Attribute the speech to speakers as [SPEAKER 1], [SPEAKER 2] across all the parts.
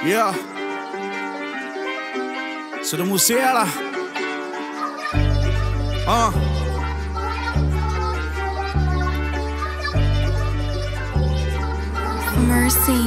[SPEAKER 1] Yeah. Sido Musiala.
[SPEAKER 2] Mercy.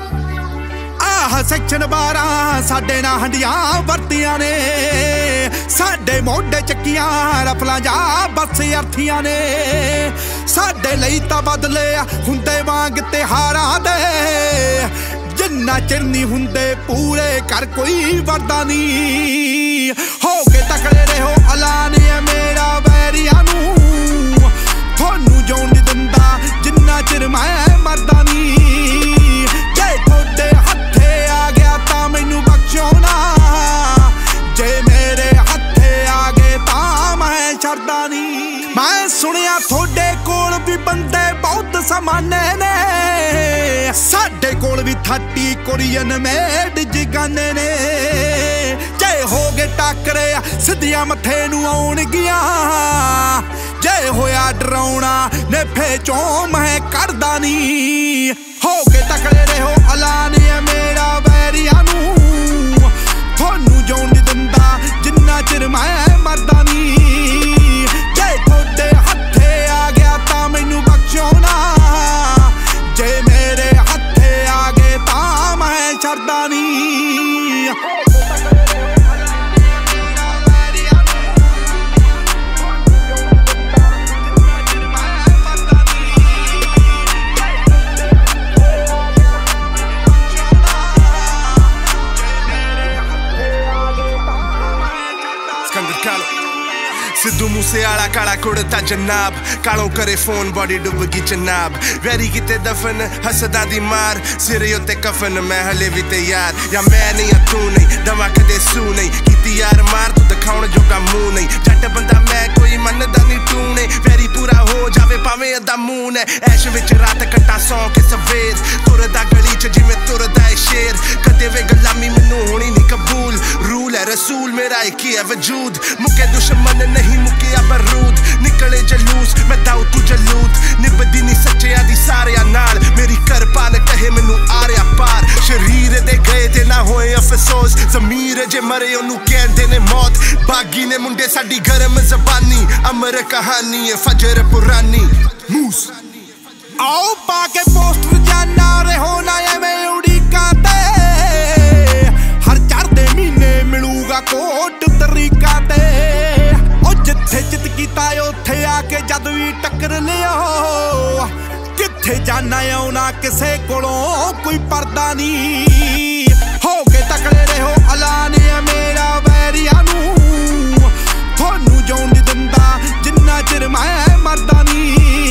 [SPEAKER 1] Section 12 ਸਾਡੇ ਨਾਲ ਹੰਡੀਆਂ ਵਰਤੀਆਂ ਨੇ, ਸਾਡੇ ਮੋਢੇ ਚੱਕੀਆਂ ਰਫਲਾਂ ਜਾ ਬੱਸ ਅਰਥੀਆਂ ਨੇ। ਸਾਡੇ ਲਈ ਤਾਂ ਬਦਲੇ ਹੁੰਦੇ ਵਾਂਗ ਤਿਹਾਰਾਂ ਦੇ, ਜਿੰਨਾ ਚਿਰ ਨਹੀਂ ਹੁੰਦੇ ਪੂਰੇ ਕਰ ਕੋਈ ਵਰਦਾ ਨਹੀਂ। ਹੋ ਕੇ ਤਕੜੇ ਰਹੋ ਐਲਾਨ ਹੈ ਮੇਰਾ ਵੈਰੀਆਂ ਨੂੰ, ਤੁਹਾਨੂੰ ਜਿਉਣ ਨਹੀਂ ਦਿੰਦਾ ਜਿੰਨਾ ਚਿਰ ਮੈਂ ਮਰਦਾ ਨਹੀਂ। ਜੇ ਤੁਹਾਡੇ ਹੱਥੇ ਆ ਗਿਆ ਤਾਂ ਮੈਨੂੰ ਬਖਸ਼ੋ ਨਾ, ਜੇ ਮੇਰੇ ਹੱਥੇ ਆ ਗਏ ਤਾਂ ਮੈਂ ਛੱਡਦਾ ਨਹੀਂ। ਮੈਂ ਸੁਣਿਆ ਤੁਹਾਡੇ ਕੋਲ ਵੀ ਬੰਦੇ ਬਹੁਤ ਸਮਾਨੇ ਨੇ, ਸਾਡੇ ਕੋਲ ਵੀ 30 ਕੋਰੀਅਨ ਮੇਡ ਜਗਾਨੇ ਨੇ। ਜੇ ਹੋ ਗਏ ਟੱਕਰੇ ਸਿੱਧੀਆਂ ਮੱਥੇ ਨੂੰ ਆਉਣਗੀਆਂ, ਜੇ ਹੋਇਆ ਡਰਾਉਣਾ ਨੇਫੇ ਚੋਂ ਮੈਂ ਕੱਢਦਾ ਨਹੀਂ। ਹੋ ਕੇ ਤਕੜੇ ਰਹੋ ਐਲਾਨ ਹੈ ਮੇਰਾ ਵੈਰੀਆਂ ਨੂੰ, ਤੁਹਾਨੂੰ ਜਿਉਣ ਨਹੀਂ ਦਿੰਦਾ ਜਿੰਨਾ ਚਿਰ ਮੈਂ ਮਰਦਾ ਨਹੀਂ। ਜੇ ਤੁਹਾਡੇ ਹੱਥੇ ਆ ਗਿਆ ਤਾਂ ਮੈਨੂੰ ਬਖਸ਼ੋ ਨਾ, ਜੇ ਮੇਰੇ ਹੱਥੇ ਆ ਗਏ ਤਾਂ ਮੈਂ ਛੱਡਦਾ ਨਹੀਂ।
[SPEAKER 3] सिद्धू मूसेवाला काला कुड़ता जनाब, कालों करे फोन बॉडी डुब गई जनाब। वैरी किते दफन हसदा दी मार, सिरे उत्ते कफन मैं हले भी तैयार। या मैं नहीं तू नहीं दवा कदे सू नहीं, कीती यार मार तू दिखाउण जोगा मुंह नहीं। जट बंदा मैं कोई मनदा नहीं तू नहीं, वैरी पूरा हो जावे भावें अद्धा मून है। ऐश विच रात कट्टा सौ के सवेर, तुरदा गली च जिवें तुरदा है शेर। कदे वे गुलामी मैनू होनी नहीं कबूल, रूल है रसूल मेरा एक ही है वजूद। मुके दुश्मन नहीं मुकिया बरूद, निकले जलूस मैं दाऊ तू जलूद। निभदी नहीं सच्चियां दी सारियां नाल, मेरी करपान कहे मैनू आ रहा पार। शरीर दे गए ते ना होए अफसोस, जमीर जे मरे ओनू कहंदे ने मौत। बागी ने मुंडे साडी गरम जबानी, अमर कहानी है फजर पुरानी। मूस
[SPEAKER 1] आओ पाके पोस्टर जाना रहो ना एवें उड़ीका ते, हर चढ़दे महीने मिलूगा कोट तरीका ते। जिथे जित कीता उत्थे आके जद भी टक्कर लियो, किथे जाना आउना किसे कोलों कोई पर्दा नहीं। हो के तकड़े रहो ऐलान है मेरा वैरियां नू, ਤੁਹਾਨੂੰ ਜਿਉਣ ਨਹੀਂ ਦਿੰਦਾ ਜਿੰਨਾ ਚਿਰ ਮੈਂ ਮਰਦਾ ਨਹੀਂ।